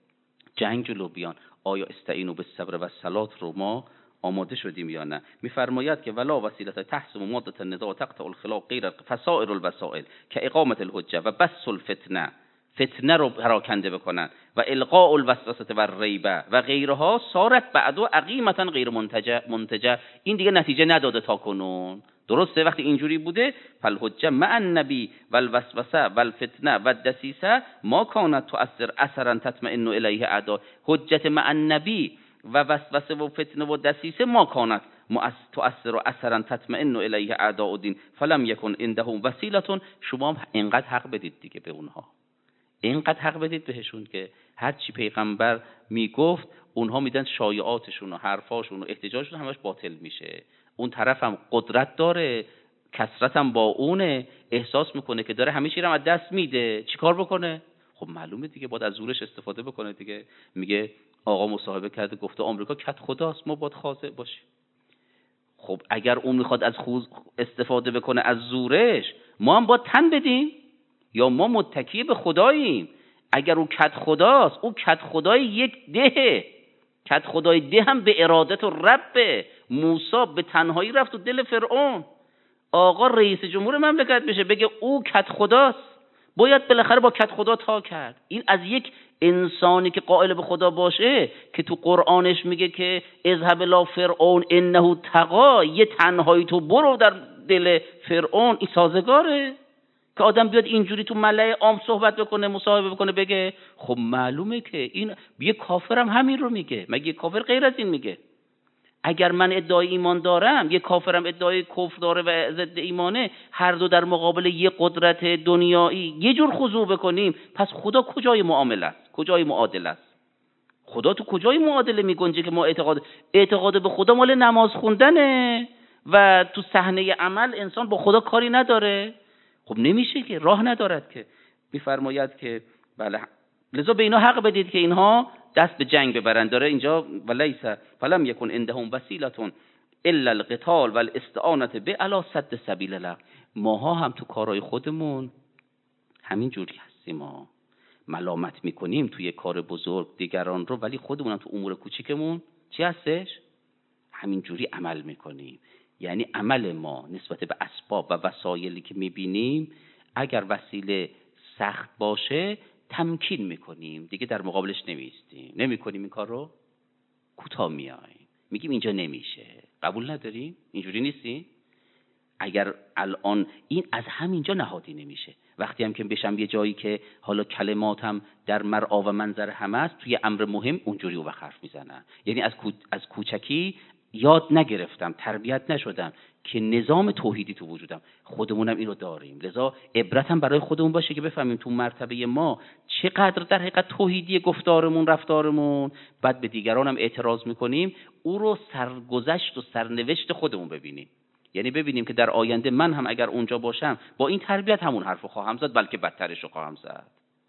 جنگ جلو بیان. آیا استعینوا بالصبر و الصلاة رو ما آماده شدیم یا نه؟ میفرماید که ولا وسیله تحسم ماده النزاع و تقطع الخلاف غیر فسائر الوسائل که اقامت الحجه و بث الفتنه، فتنه رو پراکنده بکنن، و القاء الوسوسه و ریبه و غیرها، صارت بعدو عقیمتا غیر منتجه منتجه، این دیگه نتیجه نداده تا کنون، درسته؟ وقتی اینجوری بوده، فالحجه مع النبی والوسوسه والفتنه والدسیسه ما کانت تؤثر اثرا تطمئن الیه اعداء، حجت مع النبی و وسوسه و فتنه و دسیسه ما کانت تؤثر اثرا تطمئن الیه اعداء الدین فلم یکن عندهم وسیله. شما اینقدر حق بدید دیگه به اونها، اینقدر حق بدید بهشون که هر چی پیغمبر میگفت اونها میدن شایعاتشون و حرفاشون و احتجاجشون همش باطل میشه. اون طرف هم قدرت داره، کثرت هم با اونه، احساس میکنه که داره همه چی رو از دست میده، چیکار بکنه؟ خب معلومه دیگه باید از زورش استفاده بکنه دیگه. میگه آقا مصاحبه کرده گفته آمریکا کت خداست، ما باید خاضع باشیم. خب اگر اون میخواد از خوز استفاده بکنه از زورش، ما هم باید تن بدیم یا ما متکی به خداییم؟ اگر او کد خداست، او کد خدای یک دهه، کد خدای ده هم به ارادت و رب. موسی به تنهایی رفت و دل فرعون. آقا رئیس جمهور مملکت بشه بگه او کد خداست، باید بالاخره با کد خدا تا کرد. این از یک انسانی که قائل به خدا باشه که تو قرآنش میگه که اذهب الی فرعون انه طغی، یه تنهایی تو برو در دل فرعون، این سازگاره که آدم بیاد اینجوری تو ملأ عام صحبت بکنه، مصاحبه بکنه، بگه؟ خب معلومه که این یه کافرم همین رو میگه. مگه یه کافر غیر از این میگه؟ اگر من ادعای ایمان دارم، یه کافرم ادعای کفر داره و ضد ایمانه، هر دو در مقابل یه قدرت دنیایی یه جور خضوع بکنیم، پس خدا کجای معامله است؟ کجای معادله است؟ خدا تو کجای معادله میگنجه که ما اعتقاد اعتقاد به خدا مال نماز خوندنه و تو صحنه عمل انسان با خدا کاری نداره؟ خب نمیشه که، راه ندارد که. میفرماید که بله، لذا به اینا حق بدید که اینها دست به جنگ ببرند. داره اینجا ولیس فلم یکن عندهم وسیله الا القتال والاستعانه به علی سد سبیل الله. ماها هم تو کارهای خودمون همین جوری هستیم، ما ملامت میکنیم توی کار بزرگ دیگران رو، ولی خودمون هم تو امور کوچیکمون چی هستش؟ همین جوری عمل میکنیم. یعنی عمل ما نسبت به اسباب و وسایلی که میبینیم، اگر وسیله سخت باشه تمکین میکنیم، دیگه در مقابلش نمیستیم، نمیکنیم این کار رو، کوتاه میایم، میگیم اینجا نمیشه، قبول نداریم، اینجوری نیستی. اگر الان این از همینجا نهادی نمیشه، وقتی هم که بشم یه جایی که حالا کلماتم در مرعا و منظر همه است، توی امر مهم اونجوری رو حرف میزنن. یعنی از کو... از کوچکی یاد نگرفتم، تربیت نشدم که نظام توحیدی تو وجودم، خودمونم اینو داریم. لذا عبرت هم برای خودمون باشه که بفهمیم تو مرتبه ما چقدر در حقیقت توحیدی گفتارمون، رفتارمون. بعد به دیگران هم اعتراض میکنیم، او رو سرگذشت و سرنوشت خودمون ببینیم. یعنی ببینیم که در آینده من هم اگر اونجا باشم با این تربیت همون حرفو خواهم زد، بلکه بدترش رو خواهم زد.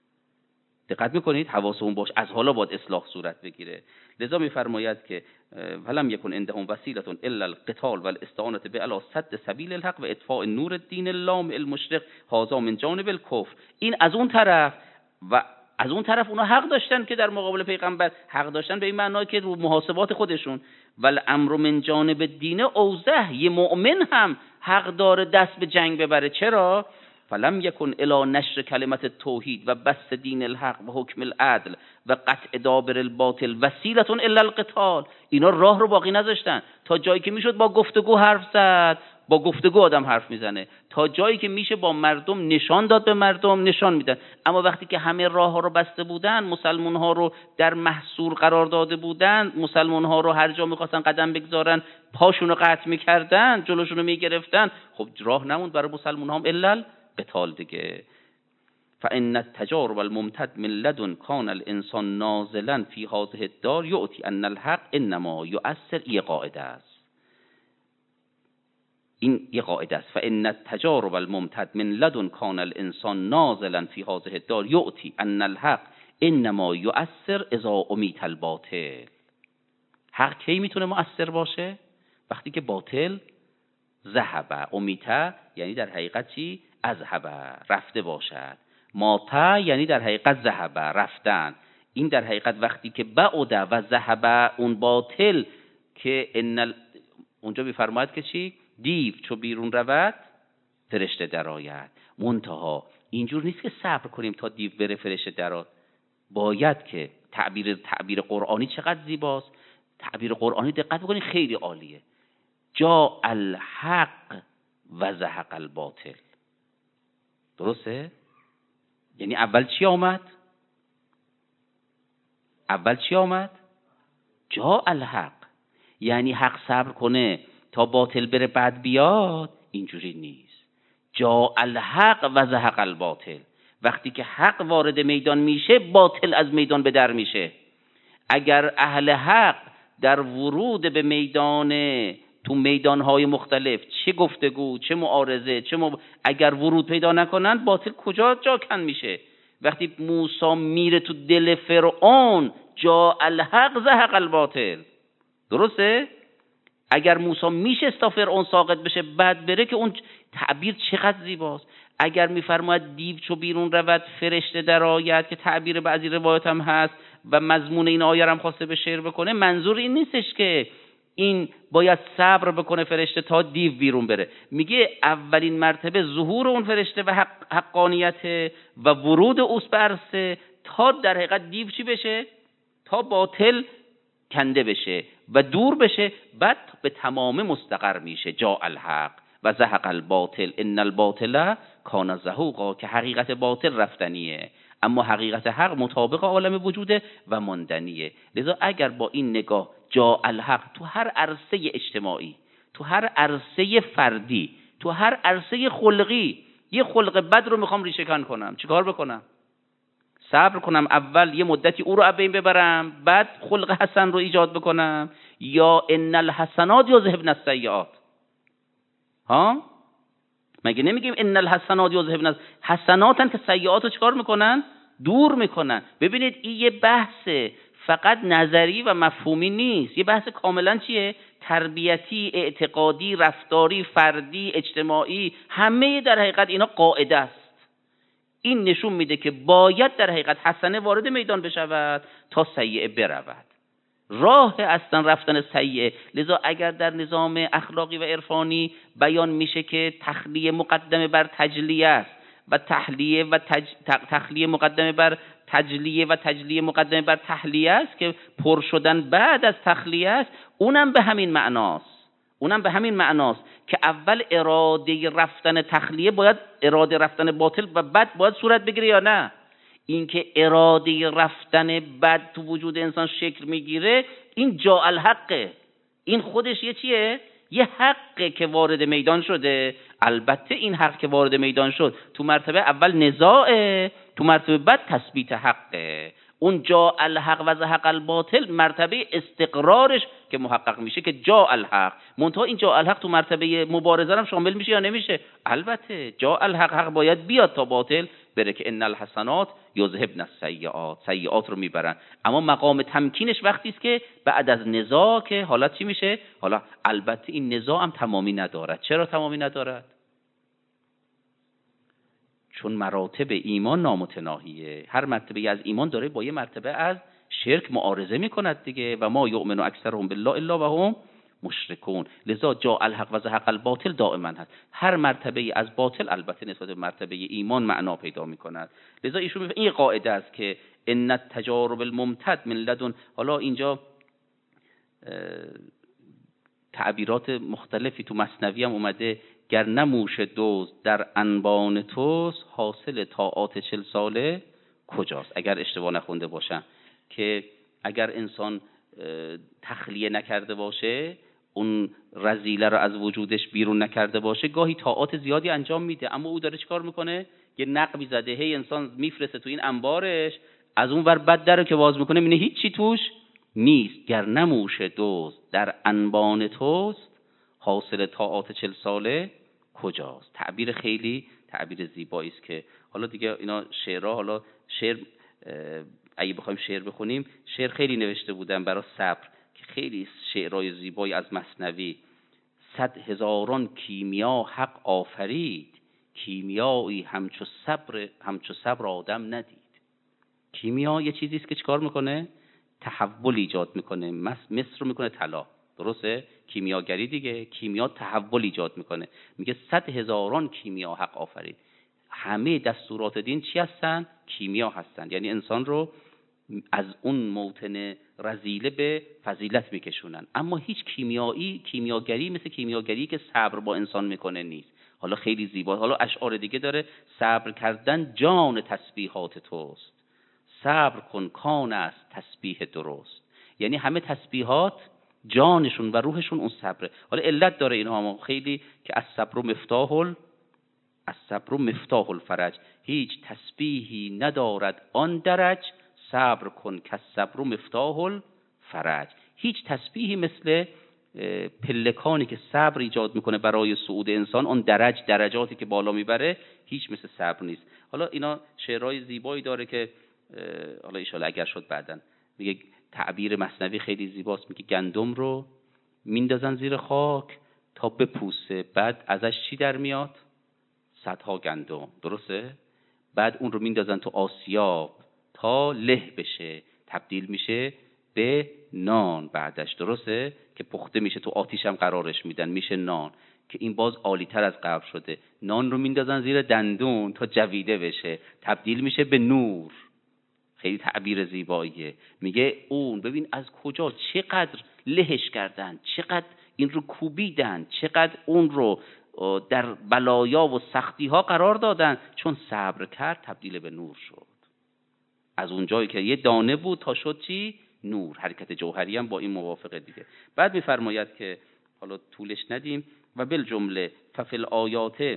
دقت میکنید؟ حواسمون باش، از حالا باید اصلاح صورت بگیره. لذا میفرماید که ولم یکن عندهم وسیله الا القتال والاستعانه به علی سد سبیل الحق و اطفاء نور الدین اللامع المشرق هذا من جانب الکفر. این از اون طرف، و از اون طرف اونا حق داشتن که در مقابل پیغمبر حق داشتن به این معنی که رو محاسبات خودشون. ول امر من جانب الدین اوضح، یه مؤمن هم حق داره دست به جنگ ببره. چرا؟ فلم یکن الی نشر کلمت توحید و بس دین الحق و حکم العدل و قطع دابر الباطل وسیله الا القتال. اینا راه رو باقی نذاشتن. تا جایی که میشد با گفتگو حرف زد، با گفتگو آدم حرف میزنه. تا جایی که میشه با مردم نشان داد، به مردم نشان میدن. اما وقتی که همه راه ها رو بسته بودن، مسلمان ها رو در محصور قرار داده بودن، مسلمان ها رو هر جا میخواستن قدم بگذارن پاشون رو قطع میکردن، جلوشون رو میگرفتن، خب راه نموند برای مسلمان ها الا قتال دیگه. فان التجارب الممتد من لدن کان الانسان نازلا فی هذه الدار یؤتی ان الحق انما یؤثر. یه قاعده است، این یه قاعده است. فان التجارب الممتد من لدن کان الانسان نازلا فی هذه الدار یؤتی ان الحق انما یؤثر اذا امیت الباطل. حق کی میتونه مؤثر باشه؟ وقتی که باطل ذهب. امیت یعنی در حقیقت چی؟ اذهب، رفته باشد. ماتا یعنی در حقیقت ذهب، رفتن. این در حقیقت وقتی که بعد و ذهب اون باطل، که ان ال... اونجا میفرماید که چی؟ دیو چو بیرون رود فرشته درآید. منتها اینجور نیست که صبر کنیم تا دیو بره فرشته درآید. باید که تعبیر تعبیر قرآنی چقدر زیباست. تعبیر قرآنی دقت بکنید خیلی عالیه. جاء الحق و زهق الباطل. درسته؟ یعنی اول چی آمد؟ اول چی آمد؟ جاء الحق. یعنی حق صبر کنه تا باطل بره بعد بیاد؟ اینجوری نیست. جاء الحق و زهق الباطل. وقتی که حق وارد میدان میشه، باطل از میدان به در میشه. اگر اهل حق در ورود به میدان، تو میدانهای مختلف، چه گفتگو، چه معارضه، چه مب... اگر ورود پیدا نکنند، باطل کجا جا کن میشه؟ وقتی موسی میره تو دل فرعون، جاء الحق زهق الباطل. درسته؟ اگر موسی میشه تا فرعون ساقط بشه بعد بره که اون تعبیر چقدر زیباست. اگر میفرماید دیو چو بیرون رود فرشته در آید که تعبیر بعضی روایات هم هست و مضمون این آیه هم خواسته به شعر بکنه، منظور این نیستش که این باید صبر بکنه فرشته تا دیو بیرون بره. میگه اولین مرتبه ظهور اون فرشته و حق حقانیت و ورود اوست به عرصه تا در حقیقت دیو چی بشه؟ تا باطل کنده بشه و دور بشه، بعد به تمام مستقر میشه. جاء الحق و زهق الباطل ان الباطل کان زهوقا، که حقیقت باطل رفتنیه اما حقیقت حق مطابق عالم وجوده و ماندنیه. لذا اگر با این نگاه جاء الحق تو هر عرصه اجتماعی، تو هر عرصه فردی، تو هر عرصه خلقی، یه خلق بد رو میخوام ریشه کن کنم، چیکار بکنم؟ صبر کنم اول یه مدتی او رو از بین ببرم بعد خلق حسن رو ایجاد بکنم، یا ان الحسنات یذهبن السیئات؟ ها مگه نمیگیم ان الحسنات یذهبن؟ حسناتن که سیئات رو چیکار میکنن؟ دور میکنن. ببینید این یه بحث فقط نظری و مفهومی نیست، یه بحث کاملا چیه؟ تربیتی، اعتقادی، رفتاری، فردی، اجتماعی، همه در حقیقت اینا قاعده است. این نشون میده که باید در حقیقت حسنه وارد میدان بشود تا سیئه برود. راه اصلا رفتن سیئه. لذا اگر در نظام اخلاقی و عرفانی بیان میشه که تخلیه مقدمه بر تجلیه است و تحلیه و تج... تخلیه مقدمه بر تجلیه و تجلیه مقدمه بر تحلیه است که پر شدن بعد از تخلیه است، اونم به همین معناست. اونم به همین معناست که اول اراده رفتن تخلیه باید اراده رفتن باطل و بد باید صورت بگیره یا نه؟ اینکه اراده رفتن بد تو وجود انسان شکل میگیره، این جاء الحقه. این خودش یه چیه؟ یه حقه که وارد میدان شده. البته این حق که وارد میدان شد تو مرتبه اول نزاعه، تو مرتبه بعد تثبیت حقه. اون جاء الحق و زهق الباطل مرتبه استقرارش که محقق میشه که جاء الحق. منتها این جاء الحق تو مرتبه مبارزه هم شامل میشه یا نمیشه؟ البته جاء الحق، حق باید بیاد تا باطل بره که ان الحسنات یذهبن السیئات، سیئات رو میبرن. اما مقام تمکینش وقتی است که بعد از نزاع که حالا چی میشه؟ حالا البته این نزاع هم تمامی ندارد. چرا تمامی ندارد؟ چون مراتب ایمان نامتناهیه. هر مرتبه از ایمان داره با یه مرتبه از شرک معارضه میکند دیگه. و ما یؤمن اکثرهم بالله الا وهم مشرکون. لذا جاء الحق و زهق الباطل دائما هست. هر مرتبه از باطل البته نسبت به مرتبه ایمان معنا پیدا میکند. لذا ایشون میگه این قاعده است که ان التجارب الممتد من لدن. حالا اینجا تعبیرات مختلفی تو مثنوی هم اومده. گر نموش دوز در انبان توست، حاصل طاعات چل ساله کجاست؟ اگر اشتباه نخونده باشم که اگر انسان تخلیه نکرده باشه، اون رذیله رو از وجودش بیرون نکرده باشه، گاهی طاعات زیادی انجام میده اما او داره چیکار میکنه؟ یه نقبی زده، هی انسان میفرسته تو این انبارش، از اون ور بد در رو که باز میکنه میبینه هیچ چی توش نیست. گر نموش دوز در انبان توست، حاصل طاعات چل ساله کجاست؟ تعبیر خیلی تعبیر زیبایی است که حالا دیگه اینا شعرها، حالا شعر اگه بخوایم شعر بخونیم، شعر خیلی نوشته بودن برای صبر که خیلی شعرهای زیبایی از مثنوی. صد هزاران کیمیا حق آفرید، کیمیایی همچو صبر همچو صبر آدم ندید. کیمیا یه چیزی است که چیکار میکنه؟ تحول ایجاد میکنه. مصر رو میکنه طلا. درسته؟ کیمیاگری دیگه. کیمیا تحول ایجاد میکنه. میگه صد هزاران کیمیا حق آفرید. همه دستورات دین چی هستن؟ کیمیا هستن. یعنی انسان رو از اون موطن رذیله به فضیلت میکشونن. اما هیچ کیمیایی کیمیاگری مثل کیمیاگری که صبر با انسان میکنه نیست. حالا خیلی زیبا. حالا اشعار دیگه داره. صبر کردن جان تسبیحات توست، صبر کن کان است تسبیح درست. یعنی همه تسبیحات جانشون و روحشون اون صبره. حالا علت داره اینها، هم خیلی که از صبر و مفتاح ال از صبر و مفتاح الفرج. هیچ تسبیحی ندارد آن درج، صبر کن که صبر و مفتاح الفرج. هیچ تسبیحی مثل پلکانی که صبر ایجاد میکنه برای صعود انسان، اون درج درجاتی که بالا میبره، هیچ مثل صبر نیست. حالا اینا شعرهای زیبایی داره که حالا ان شاءالله اگر شد بعدن میگه تعبیر مثنوی خیلی زیباست. میگه گندم رو میندازن زیر خاک تا بپوسه، بعد ازش چی در میاد؟ صدها گندم، درسته؟ بعد اون رو میندازن تو آسیاب تا له بشه، تبدیل میشه به نان بعدش، درسته؟ که پخته میشه، تو آتیش هم قرارش میدن میشه نان، که این باز عالی تر از قبل شده. نان رو میندازن زیر دندون تا جویده بشه، تبدیل میشه به نور. خیلی تعبیر زیباییه. میگه اون ببین از کجا چقدر لهش کردن، چقدر این رو کوبیدن، چقدر اون رو در بلایا و سختی ها قرار دادن، چون صبر کرد تبدیل به نور شد. از اون جایی که یه دانه بود تا شد چی؟ نور. حرکت جوهری هم با این موافقه دیگه. بعد میفرماید که حالا طولش ندیم و بالجمله ففی الآیات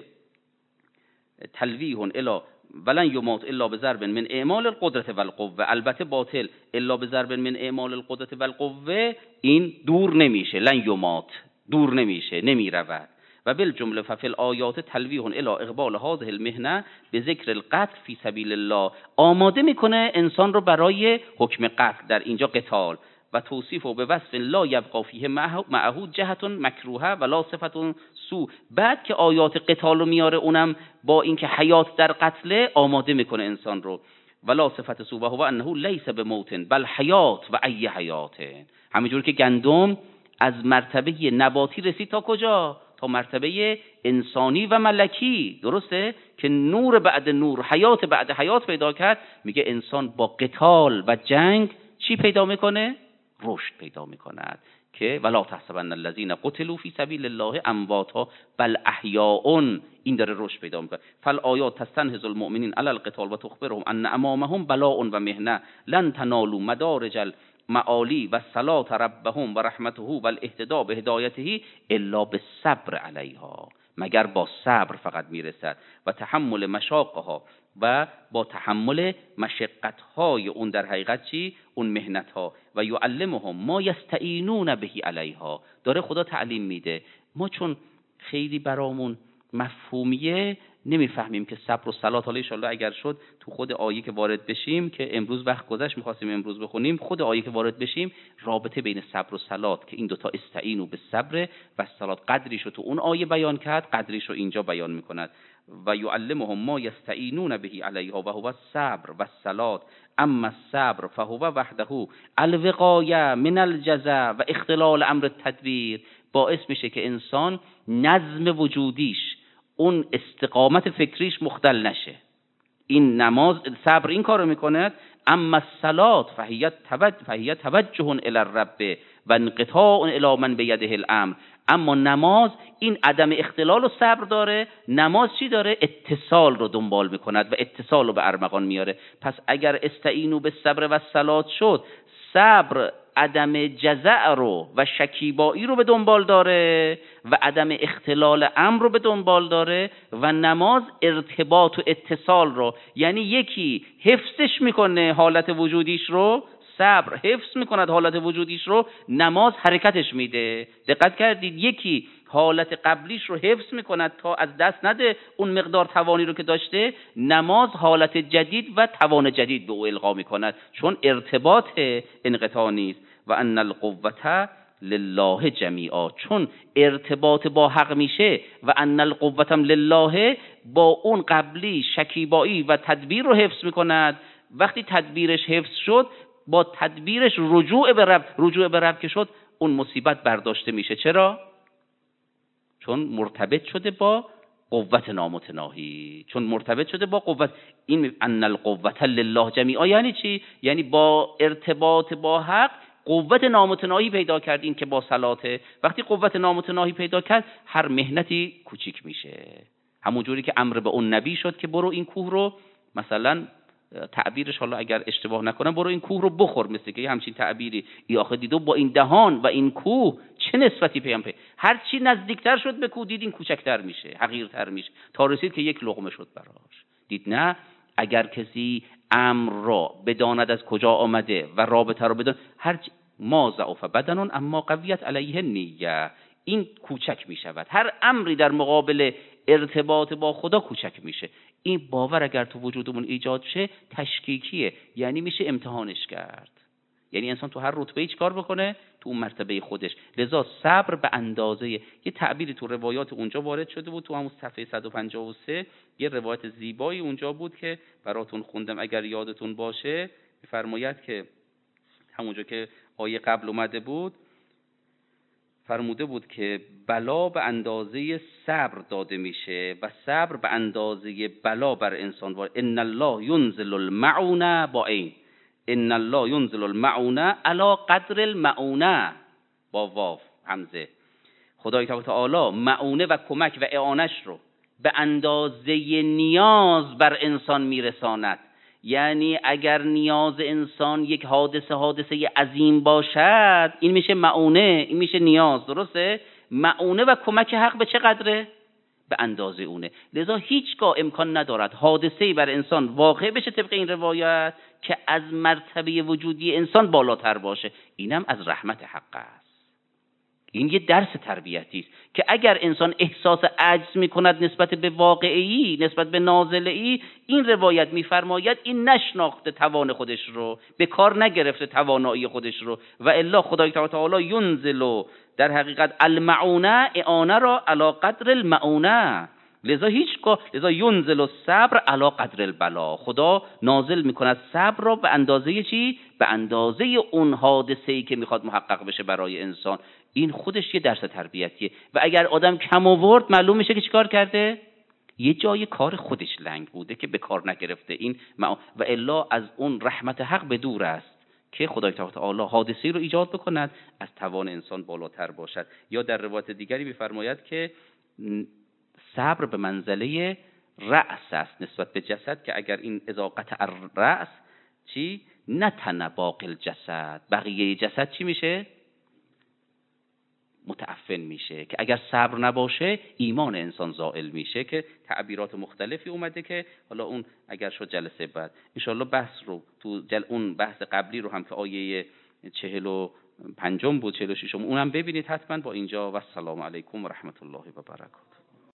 تلویح الی ولن یمات الا بضرب من اعمال القدرت والقوه. البته باطل الا بضرب من اعمال القدرت والقوه این دور نمیشه، لن یمات دور نمیشه، نمیرود. و بالجمله ففی الآیات تلویح الی اقبال هذه المهنه به ذکر القتل فی سبیل الله. آماده میکنه انسان رو برای حکم قتل، در اینجا قتال، و توصیف و به وصف لا یبقى فیه معهود جهت مکروهه ولا صفت سو. بعد که آیات قتال رو میاره اونم با اینکه حیات در قتل، آماده میکنه انسان رو ولا صفت سو و هو انه لیس بموت بل حیات و ای حیات. همینجور که گندم از مرتبه نباتی رسید تا کجا؟ تا مرتبه انسانی و ملکی، درسته؟ که نور بعد نور، حیات بعد حیات پیدا کرد. میگه انسان با قتال و جنگ چی پیدا میکنه؟ رشد پیدا میکند. که ولا تحسبن الذين قتلوا في سبيل الله امواتا بل احیاء، این داره رشد پیدا میکنه. فالآیات تستنهض المؤمنین علی القتال و تخبرهم ان امامهم بلاء و مهنه لن تنالوا مدارج المعالی و صلاة ربهم و رحمته و الاهتداء به هدایته الا بالصبر علیها، مگر با صبر فقط میرسد و تحمل مشاقها، و با تحمل مشقت‌های اون در حقیقت چی؟ اون مهنت‌ها. و یعلمهم ما یستعینون به علیها، داره خدا تعلیم میده. ما چون خیلی برامون مفهومیه نمیفهمیم که صبر و صلات، حالا ان شاءالله اگر شد تو خود آیه که وارد بشیم، که امروز وقت گذشت می‌خواستیم امروز بخونیم، خود آیه که وارد بشیم رابطه بین صبر و صلات، که این دوتا استعینوا بالصبر و صلات، قدریشو تو اون آیه بیان کرد، قدریشو اینجا بیان می‌کند. و یعلمهم ما یستعینون به علیها و هو الصبر و الصلات اما الصبر فهو وحده الوقایه من الجزع و اختلال امر التدبیر. باعث میشه که انسان نظم وجودیش، اون استقامت فکریش مختل نشه. این نماز، صبر این کارو میکنه. اما الصلات فهی توجه فهی توجه الی الرب و انقطاع الی من بیده الامر. اما نماز این عدم اختلال و صبر داره. نماز چی داره؟ اتصال رو دنبال میکند و اتصال رو به ارمغان میاره. پس اگر استعینوا بالصبر و الصلات شد، صبر عدم جزع رو و شکیبایی رو به دنبال داره و عدم اختلال امر رو به دنبال داره، و نماز ارتباط و اتصال رو، یعنی یکی حفظش میکنه حالت وجودیش رو، صبر حفظ میکند حالت وجودیش رو، نماز حرکتش میده. دقت کردید؟ یکی حالت قبلیش رو حفظ میکند تا از دست نده اون مقدار توانی رو که داشته، نماز حالت جدید و توان جدید به او القا میکند، چون ارتباط انقطاع نیست. و ان القوة لله جمیعا، چون ارتباط با حق میشه، و ان القوة لله با اون قبلی شکیبایی و تدبیر رو حفظ میکند. وقتی تدبیرش حفظ شد، با تدبیرش رجوع به رب، رجوع به رب که شد، اون مصیبت برداشته میشه. چرا؟ چون مرتبط شده با قوت نامتناهی، چون مرتبط شده با قوت. این ان القوة لله جمیعا یعنی چی؟ یعنی با ارتباط با حق قوت نامتناهی پیدا کرد. این که با صلاته، وقتی قوت نامتناهی پیدا کرد، هر مهنتی کوچیک میشه. همون جوری که امر به اون نبی شد که برو این کوه رو، مثلا تعبیرش حالا اگر اشتباه نکنم، برو این کوه رو بخور، مثل که همچین تعبیری. ای آخه دیدو با این دهان و این کوه چه نسبتی پیام پی، هر چی نزدیکتر شد به کوه، دید این کوچکتر میشه، حقیرتر میشه، تا رسید که یک لقمه شد براش. دید نه، اگر کسی امر را بداند از کجا آمده و رابطه رو بداند، هر ما ضعف بدن اما قویت علیه نیه، این کوچک میشود. هر امری در مقابل ارتباط با خدا کوچک میشه. این باور اگر تو وجودمون ایجاد شه تشکیکیه، یعنی میشه امتحانش کرد. یعنی انسان تو هر رتبه چیکار بکنه؟ تو اون مرتبه خودش. لذا صبر به اندازه، یه تعبیری تو روایات اونجا وارد شده بود، تو همون صفحه صد و پنجاه و سه یه روایت زیبایی اونجا بود که براتون خوندم اگر یادتون باشه. می‌فرماید که همونجا که آیه قبل اومده بود فرموده بود که بلا به اندازه صبر داده میشه و صبر به اندازه بلا بر انسان وارد. ان الله ينزل المعونه با عین، ان الله ينزل المعونه علی قدر المعونه با واو همزه. خدای تعالی معونه و کمک و اعانش رو به اندازه نیاز بر انسان میرساند. یعنی اگر نیاز انسان یک حادثه حادثه عظیم باشد، این میشه معونه، این میشه نیاز. درسته؟ معونه و کمک حق به چه قدره؟ به اندازه اونه. لذا هیچگاه امکان ندارد حادثه‌ای بر انسان واقع بشه طبق این روایت که از مرتبه وجودی انسان بالاتر باشه. اینم از رحمت حق است. این یه درس تربیتی است که اگر انسان احساس عجز میکند نسبت به واقعی، نسبت به نازله‌ای، این روایت میفرماید این نشناخته توان خودش رو، به کار نگرفته توانایی خودش رو. و الا خدای تعالی ینزل، در حقیقت المعونه، اعانه را علی قدر المعونه. لذا هیچگاه لذا ینزل الصبر علی قدر البلا، خدا نازل میکند صبر را به اندازه چی؟ به اندازه اون حادثه‌ای که میخواد محقق بشه برای انسان. این خودش یه درس تربیتیه. و اگر آدم کم آورد معلوم میشه که چیکار کرده؟ یه جای کار خودش لنگ بوده که به کار نگرفته. این و الا از اون رحمت حق به دور است که خدای تعالی حادثه‌ای رو ایجاد بکند از توان انسان بالاتر باشد. یا در روایت دیگری می‌فرماید که صبر به منزله رأس است نسبت به جسد، که اگر این اذا قطع الرأس چی؟ نتن باقی الجسد، بقیه جسد چی میشه؟ متعفن میشه. که اگر صبر نباشه ایمان انسان زائل میشه، که تعبیرات مختلفی اومده که حالا اون اگر شد جلسه بعد انشالله بحث رو تو جل اون بحث قبلی رو هم که آیه چهل و پنجم بود، چهل و ششم، اونم ببینید حتما با اینجا. و السلام علیکم و رحمت الله و برکاته.